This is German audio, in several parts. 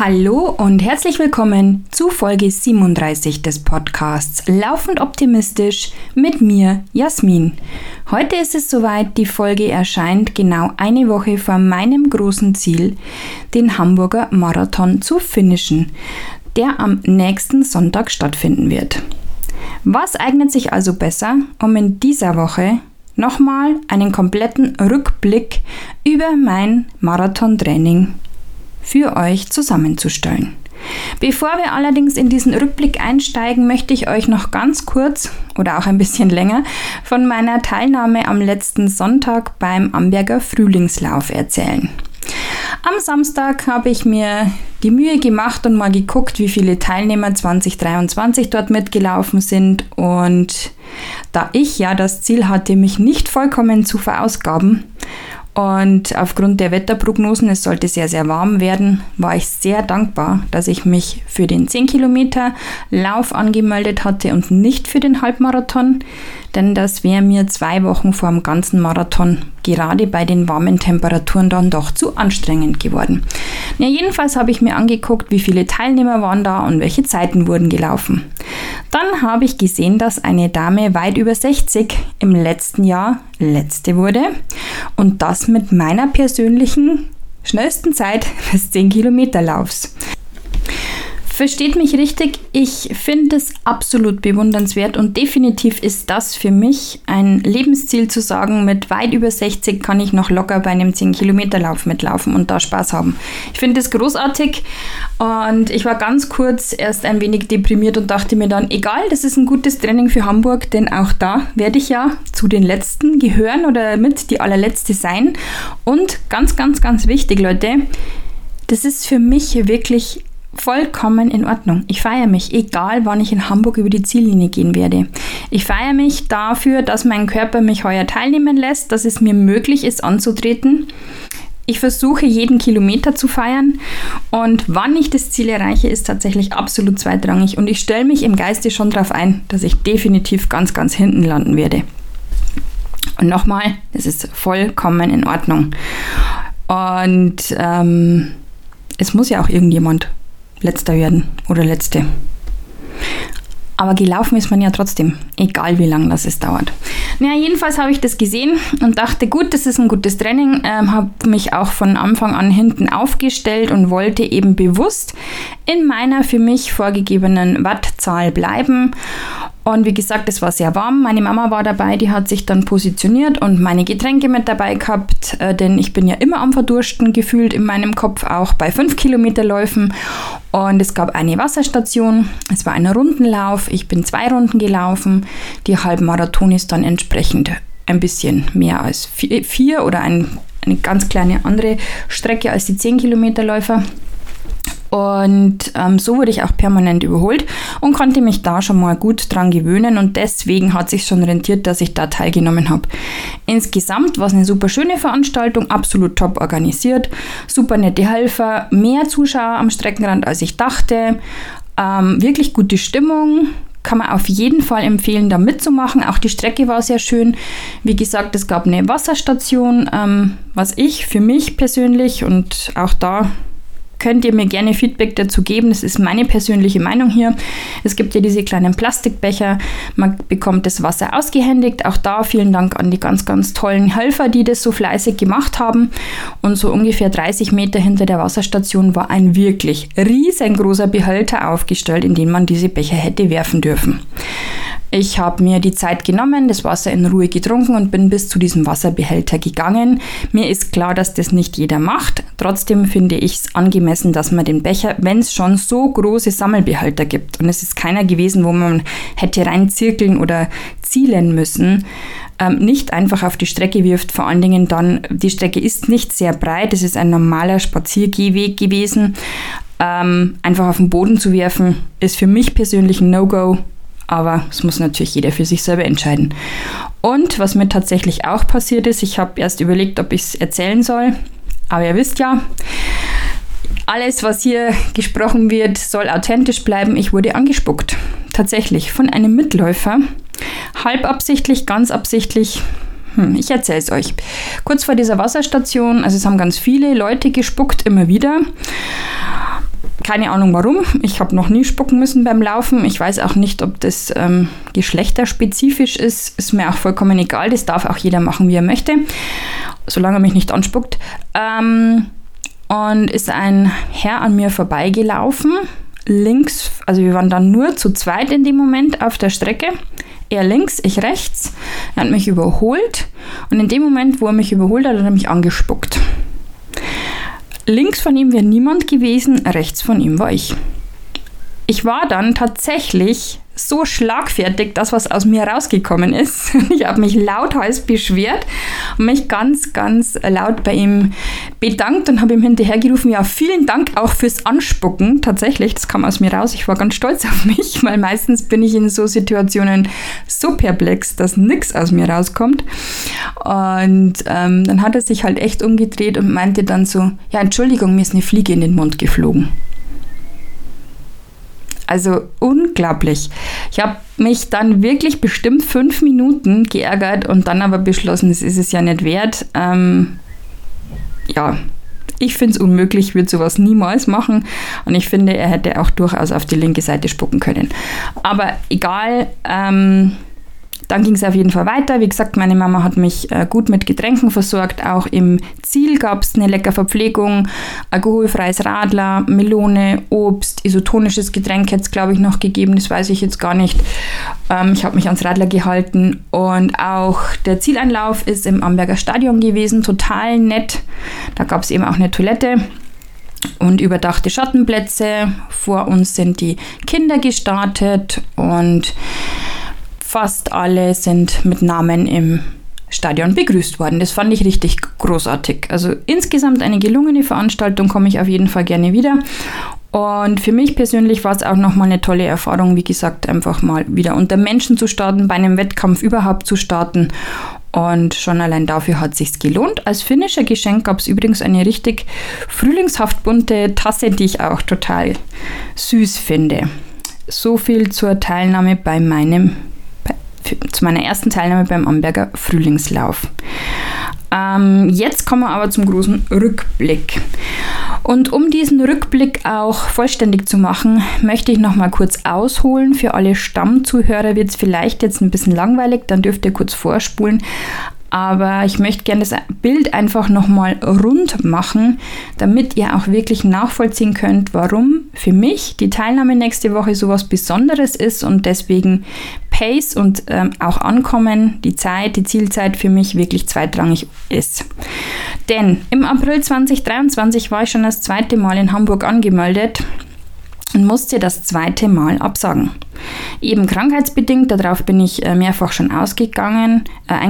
Hallo und herzlich willkommen zu Folge 37 des Podcasts Laufend Optimistisch mit mir, Jasmin. Heute ist es soweit, die Folge erscheint genau eine Woche vor meinem großen Ziel, den Hamburger Marathon zu finishen, der am nächsten Sonntag stattfinden wird. Was eignet sich also besser, um in dieser Woche nochmal einen kompletten Rückblick über mein Marathontraining für euch zusammenzustellen. Bevor wir allerdings in diesen Rückblick einsteigen, möchte ich euch noch ganz kurz oder auch ein bisschen länger von meiner Teilnahme am letzten Sonntag beim Amberger Frühlingslauf erzählen. Am Samstag habe ich mir die Mühe gemacht und mal geguckt, wie viele Teilnehmer 2023 dort mitgelaufen sind, und da ich ja das Ziel hatte, mich nicht vollkommen zu verausgaben, und aufgrund der Wetterprognosen, es sollte sehr, sehr warm werden, war ich sehr dankbar, dass ich mich für den 10 Kilometer Lauf angemeldet hatte und nicht für den Halbmarathon, denn das wäre mir 2 Wochen vor dem ganzen Marathon gerade bei den warmen Temperaturen dann doch zu anstrengend geworden. Ja, jedenfalls habe ich mir angeguckt, wie viele Teilnehmer waren da und welche Zeiten wurden gelaufen. Dann habe ich gesehen, dass eine Dame weit über 60 im letzten Jahr Letzte wurde, und das mit meiner persönlichen schnellsten Zeit des 10 Kilometer Laufs. Versteht mich richtig, ich finde es absolut bewundernswert und definitiv ist das für mich ein Lebensziel, zu sagen, mit weit über 60 kann ich noch locker bei einem 10-Kilometer-Lauf mitlaufen und da Spaß haben. Ich finde es großartig, und ich war ganz kurz erst ein wenig deprimiert und dachte mir dann, egal, das ist ein gutes Training für Hamburg, denn auch da werde ich ja zu den Letzten gehören oder mit die allerletzte sein. Und ganz, ganz, ganz wichtig, Leute, das ist für mich wirklich vollkommen in Ordnung. Ich feiere mich, egal wann ich in Hamburg über die Ziellinie gehen werde. Ich feiere mich dafür, dass mein Körper mich heuer teilnehmen lässt, dass es mir möglich ist anzutreten. Ich versuche jeden Kilometer zu feiern, und wann ich das Ziel erreiche, ist tatsächlich absolut zweitrangig, und ich stelle mich im Geiste schon darauf ein, dass ich definitiv ganz, ganz hinten landen werde. Und nochmal, es ist vollkommen in Ordnung. Und es muss ja auch irgendjemand Letzter werden oder Letzte. Aber gelaufen ist man ja trotzdem, egal wie lange das es dauert. Naja, jedenfalls habe ich das gesehen und dachte, gut, das ist ein gutes Training. Habe mich auch von Anfang an hinten aufgestellt und wollte eben bewusst in meiner für mich vorgegebenen Wattzahl bleiben. Und wie gesagt, es war sehr warm. Meine Mama war dabei, die hat sich dann positioniert und meine Getränke mit dabei gehabt, denn ich bin ja immer am Verdursten gefühlt in meinem Kopf, auch bei 5 Kilometerläufen. Und es gab eine Wasserstation, es war ein Rundenlauf, ich bin 2 Runden gelaufen. Die Halbmarathon ist dann entsprechend ein bisschen mehr als 4 oder eine ganz kleine andere Strecke als die 10 Kilometerläufer. Und so wurde ich auch permanent überholt und konnte mich da schon mal gut dran gewöhnen, und deswegen hat es sich schon rentiert, dass ich da teilgenommen habe. Insgesamt war es eine super schöne Veranstaltung, absolut top organisiert, super nette Helfer, mehr Zuschauer am Streckenrand als ich dachte, wirklich gute Stimmung. Kann man auf jeden Fall empfehlen, da mitzumachen. Auch die Strecke war sehr schön. Wie gesagt, es gab eine Wasserstation, was ich für mich persönlich, und auch da könnt ihr mir gerne Feedback dazu geben. Das ist meine persönliche Meinung hier. Es gibt ja diese kleinen Plastikbecher. Man bekommt das Wasser ausgehändigt. Auch da vielen Dank an die ganz, ganz tollen Helfer, die das so fleißig gemacht haben. Und so ungefähr 30 Meter hinter der Wasserstation war ein wirklich riesengroßer Behälter aufgestellt, in den man diese Becher hätte werfen dürfen. Ich habe mir die Zeit genommen, das Wasser in Ruhe getrunken und bin bis zu diesem Wasserbehälter gegangen. Mir ist klar, dass das nicht jeder macht. Trotzdem finde ich es angemessen, dass man den Becher, wenn es schon so große Sammelbehälter gibt, und es ist keiner gewesen, wo man hätte reinzirkeln oder zielen müssen, nicht einfach auf die Strecke wirft. Vor allen Dingen dann, die Strecke ist nicht sehr breit, es ist ein normaler Spaziergehweg gewesen. Einfach auf den Boden zu werfen, ist für mich persönlich ein No-Go. Aber es muss natürlich jeder für sich selber entscheiden. Und was mir tatsächlich auch passiert ist, ich habe erst überlegt, ob ich es erzählen soll. Aber ihr wisst ja, alles, was hier gesprochen wird, soll authentisch bleiben. Ich wurde angespuckt. Tatsächlich von einem Mitläufer. Halb absichtlich, ganz absichtlich. Ich erzähle es euch. Kurz vor dieser Wasserstation, also es haben ganz viele Leute gespuckt, immer wieder. Keine Ahnung warum. Ich habe noch nie spucken müssen beim Laufen. Ich weiß auch nicht, ob das geschlechterspezifisch ist. Ist mir auch vollkommen egal. Das darf auch jeder machen, wie er möchte, solange er mich nicht anspuckt. Und ist ein Herr an mir vorbeigelaufen. Links, also wir waren dann nur zu zweit in dem Moment auf der Strecke. Er links, ich rechts. Er hat mich überholt. Und in dem Moment, wo er mich überholt hat, hat er mich angespuckt. Links von ihm wäre niemand gewesen, rechts von ihm war ich. Ich war dann tatsächlich so schlagfertig, das, was aus mir rausgekommen ist. Ich habe mich lauthals beschwert und mich ganz, ganz laut bei ihm bedankt und habe ihm hinterhergerufen, ja, vielen Dank auch fürs Anspucken. Tatsächlich, das kam aus mir raus. Ich war ganz stolz auf mich, weil meistens bin ich in so Situationen so perplex, dass nichts aus mir rauskommt. Und dann hat er sich halt echt umgedreht und meinte dann so, ja, Entschuldigung, mir ist eine Fliege in den Mund geflogen. Also unglaublich. Ich habe mich dann wirklich bestimmt 5 Minuten geärgert und dann aber beschlossen, das ist es ja nicht wert. Ich finde es unmöglich, ich würde sowas niemals machen und ich finde, er hätte auch durchaus auf die linke Seite spucken können. Aber egal, dann ging es auf jeden Fall weiter. Wie gesagt, meine Mama hat mich gut mit Getränken versorgt. Auch im Ziel gab es eine leckere Verpflegung, alkoholfreies Radler, Melone, Obst, isotonisches Getränk hätte es, glaube ich, noch gegeben. Das weiß ich jetzt gar nicht. Ich habe mich ans Radler gehalten und auch der Zieleinlauf ist im Amberger Stadion gewesen. Total nett. Da gab es eben auch eine Toilette und überdachte Schattenplätze. Vor uns sind die Kinder gestartet und fast alle sind mit Namen im Stadion begrüßt worden. Das fand ich richtig großartig. Also insgesamt eine gelungene Veranstaltung, komme ich auf jeden Fall gerne wieder. Und für mich persönlich war es auch nochmal eine tolle Erfahrung, wie gesagt, einfach mal wieder unter Menschen zu starten, bei einem Wettkampf überhaupt zu starten. Und schon allein dafür hat es sich gelohnt. Als finnischer Geschenk gab es übrigens eine richtig frühlingshaft bunte Tasse, die ich auch total süß finde. So viel zur Teilnahme zu meiner ersten Teilnahme beim Amberger Frühlingslauf. Jetzt kommen wir aber zum großen Rückblick. Und um diesen Rückblick auch vollständig zu machen, möchte ich noch mal kurz ausholen. Für alle Stammzuhörer wird es vielleicht jetzt ein bisschen langweilig, dann dürft ihr kurz vorspulen. Aber ich möchte gerne das Bild einfach nochmal rund machen, damit ihr auch wirklich nachvollziehen könnt, warum für mich die Teilnahme nächste Woche so was Besonderes ist und deswegen Pace und auch Ankommen, die Zielzeit für mich wirklich zweitrangig ist. Denn im April 2023 war ich schon das 2. Mal in Hamburg angemeldet und musste das 2. Mal absagen. Eben krankheitsbedingt, darauf bin ich mehrfach schon eingegangen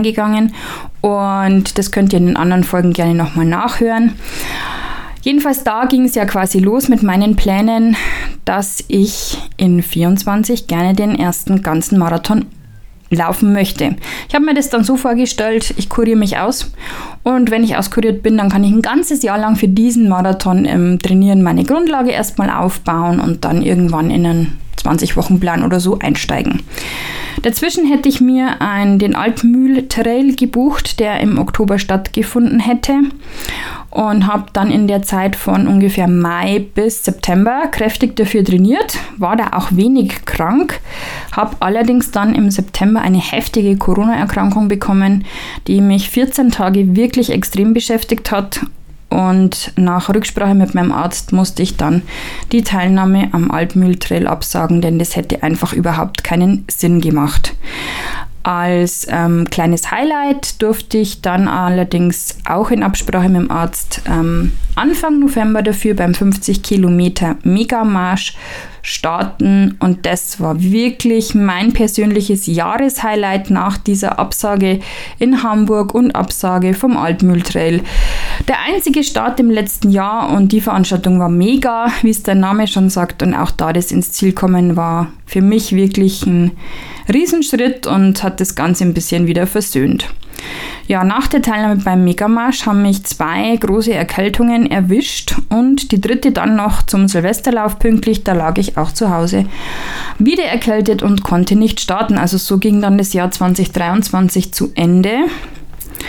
und das könnt ihr in den anderen Folgen gerne nochmal nachhören. Jedenfalls da ging es ja quasi los mit meinen Plänen, dass ich in 24 gerne den ersten ganzen Marathon laufen möchte. Ich habe mir das dann so vorgestellt, ich kuriere mich aus und wenn ich auskuriert bin, dann kann ich ein ganzes Jahr lang für diesen Marathon trainieren, meine Grundlage erstmal aufbauen und dann irgendwann in einen 20-Wochen-Plan oder so einsteigen. Dazwischen hätte ich mir den Altmühl-Trail gebucht, der im Oktober stattgefunden hätte und habe dann in der Zeit von ungefähr Mai bis September kräftig dafür trainiert, war da auch wenig krank, habe allerdings dann im September eine heftige Corona-Erkrankung bekommen, die mich 14 Tage wirklich extrem beschäftigt hat. Und nach Rücksprache mit meinem Arzt musste ich dann die Teilnahme am Altmühl-Trail absagen, denn das hätte einfach überhaupt keinen Sinn gemacht. Als kleines Highlight durfte ich dann allerdings auch in Absprache mit dem Arzt Anfang November dafür beim 50 Kilometer Megamarsch starten und das war wirklich mein persönliches Jahreshighlight nach dieser Absage in Hamburg und Absage vom Altmühl-Trail. Der einzige Start im letzten Jahr und die Veranstaltung war mega, wie es der Name schon sagt, und auch da das ins Ziel kommen war für mich wirklich ein Riesenschritt und hat das Ganze ein bisschen wieder versöhnt. Ja, nach der Teilnahme beim Megamarsch haben mich 2 große Erkältungen erwischt und die 3. dann noch zum Silvesterlauf pünktlich, da lag ich auch zu Hause wieder erkältet und konnte nicht starten. Also so ging dann das Jahr 2023 zu Ende.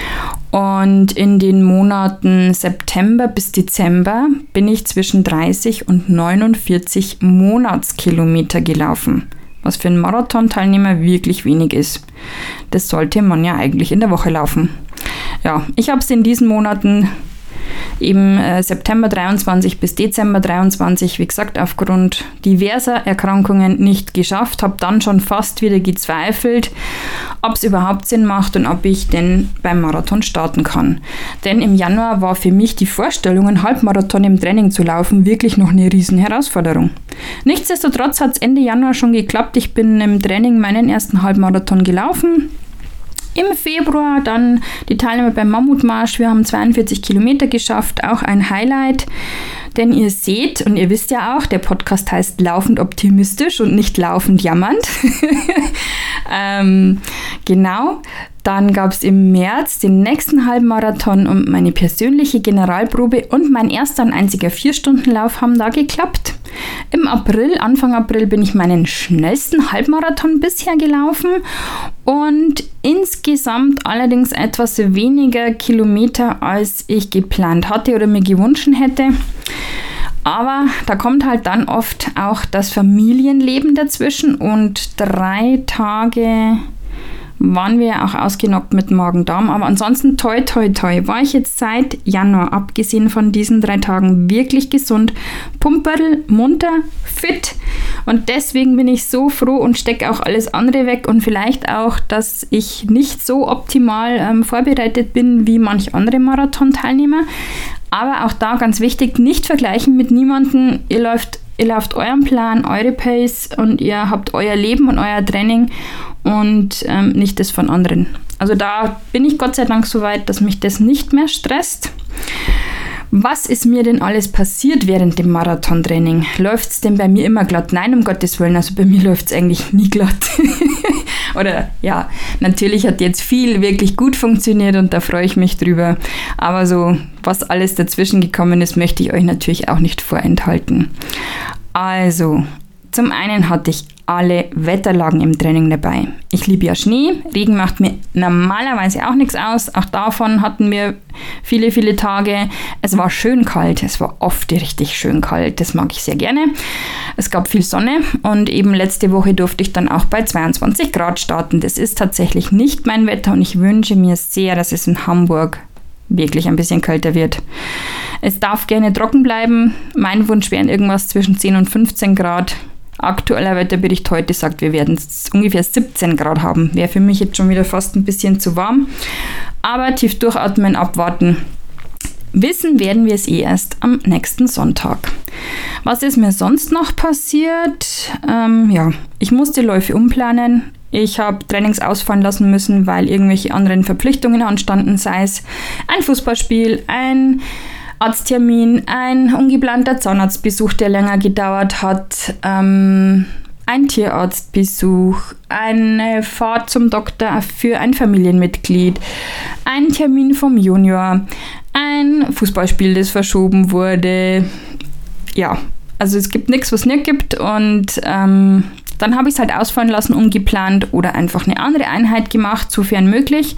Und in den Monaten September bis Dezember bin ich zwischen 30 und 49 Monatskilometer gelaufen, was für einen Marathonteilnehmer wirklich wenig ist. Das sollte man ja eigentlich in der Woche laufen. Ja, ich habe es in diesen Monaten eben September 23 bis Dezember 23, wie gesagt, aufgrund diverser Erkrankungen nicht geschafft. Habe dann schon fast wieder gezweifelt, ob es überhaupt Sinn macht und ob ich denn beim Marathon starten kann. Denn im Januar war für mich die Vorstellung, einen Halbmarathon im Training zu laufen, wirklich noch eine riesen Herausforderung. Nichtsdestotrotz hat es Ende Januar schon geklappt. Ich bin im Training meinen ersten Halbmarathon gelaufen. Im Februar dann die Teilnehmer beim Mammutmarsch. Wir haben 42 Kilometer geschafft, auch ein Highlight. Denn ihr seht und ihr wisst ja auch, der Podcast heißt Laufend optimistisch und nicht laufend jammernd. Genau. Dann gab es im März den nächsten Halbmarathon und meine persönliche Generalprobe und mein erster und einziger 4-Stunden-Lauf haben da geklappt. Im April, Anfang April, bin ich meinen schnellsten Halbmarathon bisher gelaufen und insgesamt allerdings etwas weniger Kilometer, als ich geplant hatte oder mir gewünscht hätte. Aber da kommt halt dann oft auch das Familienleben dazwischen und 3 Tage waren wir auch ausgenockt mit Magen-Darm. Aber ansonsten toi toi toi war ich jetzt seit Januar, abgesehen von diesen 3 Tagen, wirklich gesund, pumperl, munter, fit. Und deswegen bin ich so froh und stecke auch alles andere weg und vielleicht auch, dass ich nicht so optimal vorbereitet bin wie manch andere Marathon-Teilnehmer. Aber auch da ganz wichtig, nicht vergleichen mit niemandem. Ihr lauft euren Plan, eure Pace und ihr habt euer Leben und euer Training und nicht das von anderen. Also da bin ich Gott sei Dank so weit, dass mich das nicht mehr stresst. Was ist mir denn alles passiert während dem Marathontraining? Läuft es denn bei mir immer glatt? Nein, um Gottes Willen, also bei mir läuft es eigentlich nie glatt. Oder ja, natürlich hat jetzt viel wirklich gut funktioniert und da freue ich mich drüber. Aber so, was alles dazwischen gekommen ist, möchte ich euch natürlich auch nicht vorenthalten. Also, zum einen hatte ich alle Wetterlagen im Training dabei. Ich liebe ja Schnee, Regen macht mir normalerweise auch nichts aus. Auch davon hatten wir viele, viele Tage. Es war schön kalt, es war oft richtig schön kalt, das mag ich sehr gerne. Es gab viel Sonne und eben letzte Woche durfte ich dann auch bei 22 Grad starten. Das ist tatsächlich nicht mein Wetter und ich wünsche mir sehr, dass es in Hamburg wirklich ein bisschen kälter wird. Es darf gerne trocken bleiben. Mein Wunsch wären irgendwas zwischen 10 und 15 Grad. Aktueller Wetterbericht heute sagt, wir werden ungefähr 17 Grad haben. Wäre für mich jetzt schon wieder fast ein bisschen zu warm. Aber tief durchatmen, abwarten. Wissen werden wir es erst am nächsten Sonntag. Was ist mir sonst noch passiert? Ich musste Läufe umplanen. Ich habe Trainings ausfallen lassen müssen, weil irgendwelche anderen Verpflichtungen anstanden, sei es ein Fußballspiel, ein Arzttermin, ein ungeplanter Zahnarztbesuch, der länger gedauert hat, ein Tierarztbesuch, eine Fahrt zum Doktor für ein Familienmitglied, ein Termin vom Junior, ein Fußballspiel, das verschoben wurde. Ja, also es gibt nichts, was es nicht gibt und dann habe ich es halt ausfallen lassen, umgeplant oder einfach eine andere Einheit gemacht, sofern möglich.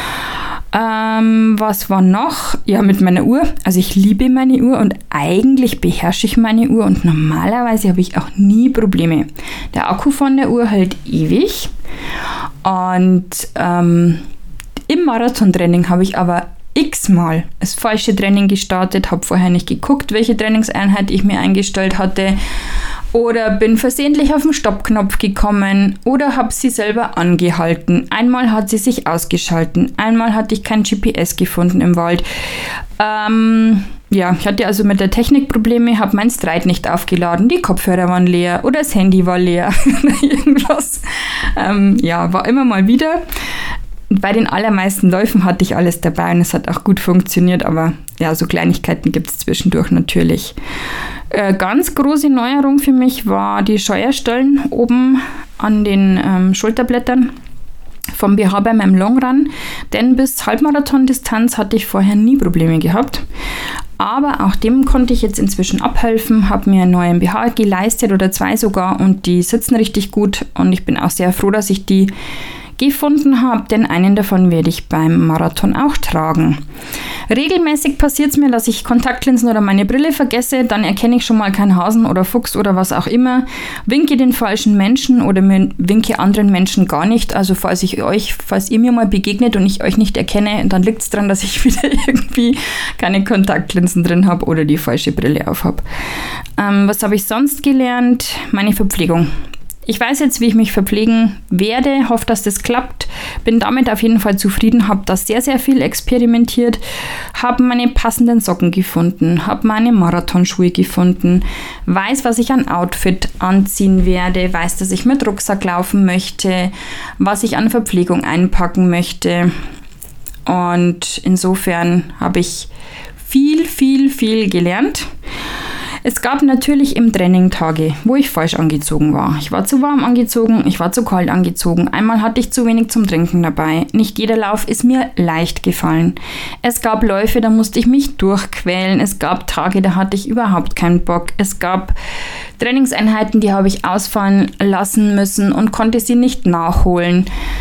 Was war noch? Ja, mit meiner Uhr. Also ich liebe meine Uhr und eigentlich beherrsche ich meine Uhr und normalerweise habe ich auch nie Probleme. Der Akku von der Uhr hält ewig und im Marathontraining habe ich aber x-mal das falsche Training gestartet, habe vorher nicht geguckt, welche Trainingseinheit ich mir eingestellt hatte oder bin versehentlich auf den Stoppknopf gekommen oder habe sie selber angehalten. Einmal hat sie sich ausgeschalten, einmal hatte ich kein GPS gefunden im Wald. Ich hatte also mit der Technik Probleme, habe mein Stryd nicht aufgeladen, die Kopfhörer waren leer oder das Handy war leer oder irgendwas. War immer mal wieder. Bei den allermeisten Läufen hatte ich alles dabei und es hat auch gut funktioniert, aber ja, so Kleinigkeiten gibt es zwischendurch natürlich. Ganz große Neuerung für mich war die Scheuerstellen oben an den Schulterblättern vom BH bei meinem Longrun, denn bis Halbmarathon-Distanz hatte ich vorher nie Probleme gehabt. Aber auch dem konnte ich jetzt inzwischen abhelfen, habe mir einen neuen BH geleistet oder 2 sogar und die sitzen richtig gut und ich bin auch sehr froh, dass ich die gefunden habe, denn einen davon werde ich beim Marathon auch tragen. Regelmäßig passiert es mir, dass ich Kontaktlinsen oder meine Brille vergesse, dann erkenne ich schon mal keinen Hasen oder Fuchs oder was auch immer, winke den falschen Menschen oder winke anderen Menschen gar nicht. Also falls ihr mir mal begegnet und ich euch nicht erkenne, dann liegt es daran, dass ich wieder irgendwie keine Kontaktlinsen drin habe oder die falsche Brille auf habe. Was habe ich sonst gelernt? Meine Verpflegung. Ich weiß jetzt, wie ich mich verpflegen werde, hoffe, dass das klappt, bin damit auf jeden Fall zufrieden, habe da sehr, sehr viel experimentiert, habe meine passenden Socken gefunden, habe meine Marathonschuhe gefunden, weiß, was ich an Outfit anziehen werde, weiß, dass ich mit Rucksack laufen möchte, was ich an Verpflegung einpacken möchte, und insofern habe ich viel gelernt. Es gab natürlich im Training Tage, wo ich falsch angezogen war. Ich war zu warm angezogen, ich war zu kalt angezogen. Einmal hatte ich zu wenig zum Trinken dabei. Nicht jeder Lauf ist mir leicht gefallen. Es gab Läufe, da musste ich mich durchquälen. Es gab Tage, da hatte ich überhaupt keinen Bock. Es gab Trainingseinheiten, die habe ich ausfallen lassen müssen und konnte sie nicht nachholen.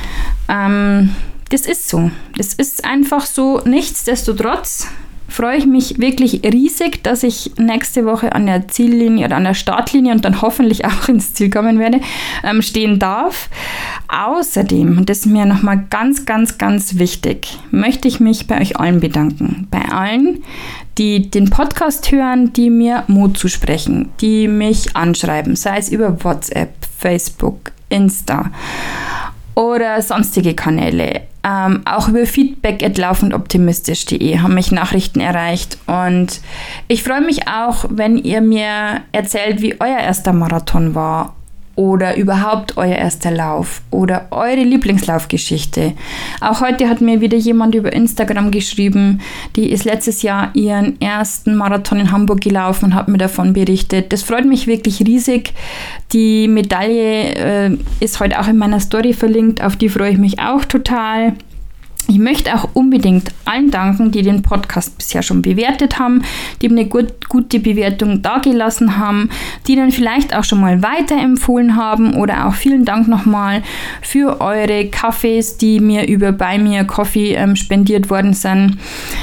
Das ist so. Das ist einfach so. Nichtsdestotrotz freue ich mich wirklich riesig, dass ich nächste Woche an der Ziellinie oder an der Startlinie und dann hoffentlich auch ins Ziel kommen werde, stehen darf. Außerdem, und das ist mir nochmal ganz wichtig, möchte ich mich bei euch allen bedanken. Bei allen, die den Podcast hören, die mir Mut zusprechen, die mich anschreiben, sei es über WhatsApp, Facebook, Insta oder sonstige Kanäle. Auch über feedback@laufendoptimistisch.de haben mich Nachrichten erreicht, und ich freue mich auch, wenn ihr mir erzählt, wie euer erster Marathon war oder überhaupt euer erster Lauf oder eure Lieblingslaufgeschichte. Auch heute hat mir wieder jemand über Instagram geschrieben, die ist letztes Jahr ihren ersten Marathon in Hamburg gelaufen und hat mir davon berichtet. Das freut mich wirklich riesig. Die Medaille ist heute auch in meiner Story verlinkt, auf die freue ich mich auch total. Ich möchte auch unbedingt allen danken, die den Podcast bisher schon bewertet haben, die eine gute Bewertung dagelassen haben, die dann vielleicht auch schon mal weiterempfohlen haben, oder auch vielen Dank nochmal für eure Kaffees, die mir über Buy Me a Coffee spendiert worden sind.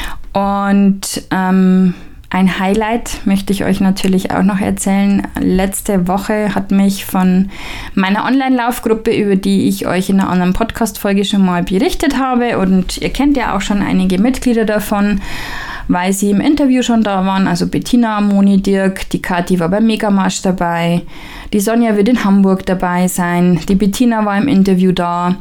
Und ein Highlight möchte ich euch natürlich auch noch erzählen. Letzte Woche hat mich von meiner Online-Laufgruppe, über die ich euch in einer anderen Podcast-Folge schon mal berichtet habe, und ihr kennt ja auch schon einige Mitglieder davon, weil sie im Interview schon da waren, also Bettina, Moni, Dirk, die Kathi war beim Megamarsch dabei, die Sonja wird in Hamburg dabei sein, die Bettina war im Interview da,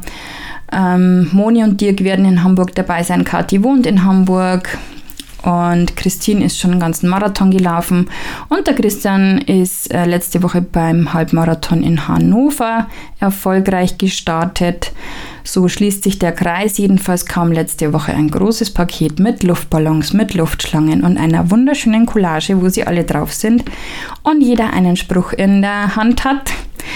Moni und Dirk werden in Hamburg dabei sein, Kathi wohnt in Hamburg. Und Christine ist schon einen ganzen Marathon gelaufen. Und der Christian ist letzte Woche beim Halbmarathon in Hannover erfolgreich gestartet. So schließt sich der Kreis. Jedenfalls kam letzte Woche ein großes Paket mit Luftballons, mit Luftschlangen und einer wunderschönen Collage, wo sie alle drauf sind und jeder einen Spruch in der Hand hat.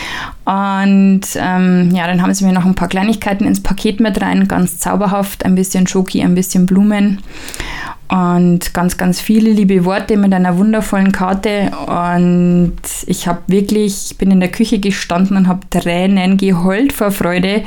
Und dann haben sie mir noch ein paar Kleinigkeiten ins Paket mit rein, ganz zauberhaft, ein bisschen Schoki, ein bisschen Blumen. Und ganz viele liebe Worte mit einer wundervollen Karte, und ich bin in der Küche gestanden und habe Tränen geheult vor Freude.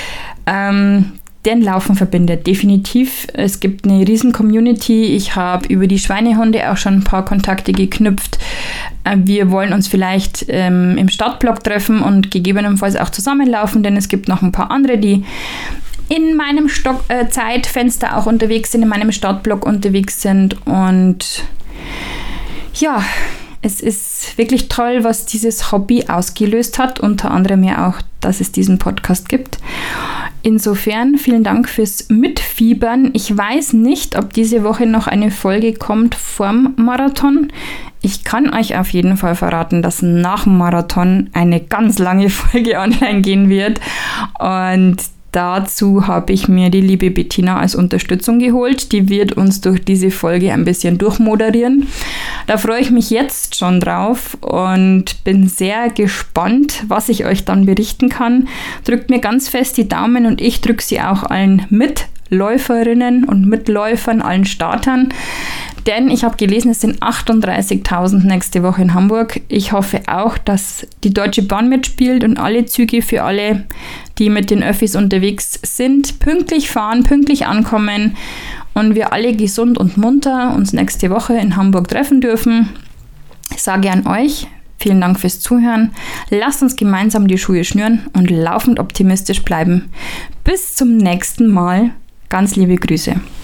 Denn Laufen verbindet definitiv. Es gibt eine riesen Community. Ich habe über die Schweinehunde auch schon ein paar Kontakte geknüpft. Wir wollen uns vielleicht im Startblock treffen und gegebenenfalls auch zusammenlaufen, denn es gibt noch ein paar andere, die in meinem Zeitfenster auch unterwegs sind, in meinem Startblock unterwegs sind. Und ja, es ist wirklich toll, was dieses Hobby ausgelöst hat, unter anderem ja auch, dass es diesen Podcast gibt. Insofern vielen Dank fürs Mitfiebern. Ich weiß nicht, ob diese Woche noch eine Folge kommt vorm Marathon. Ich kann euch auf jeden Fall verraten, dass nach dem Marathon eine ganz lange Folge online gehen wird, und dazu habe ich mir die liebe Bettina als Unterstützung geholt. Die wird uns durch diese Folge ein bisschen durchmoderieren. Da freue ich mich jetzt schon drauf und bin sehr gespannt, was ich euch dann berichten kann. Drückt mir ganz fest die Daumen, und ich drücke sie auch allen Mitläuferinnen und Mitläufern, allen Startern. Denn ich habe gelesen, es sind 38.000 nächste Woche in Hamburg. Ich hoffe auch, dass die Deutsche Bahn mitspielt und alle Züge für alle die mit den Öffis unterwegs sind, pünktlich fahren, pünktlich ankommen und wir alle gesund und munter uns nächste Woche in Hamburg treffen dürfen. Ich sage an euch, vielen Dank fürs Zuhören. Lasst uns gemeinsam die Schuhe schnüren und laufend optimistisch bleiben. Bis zum nächsten Mal. Ganz liebe Grüße.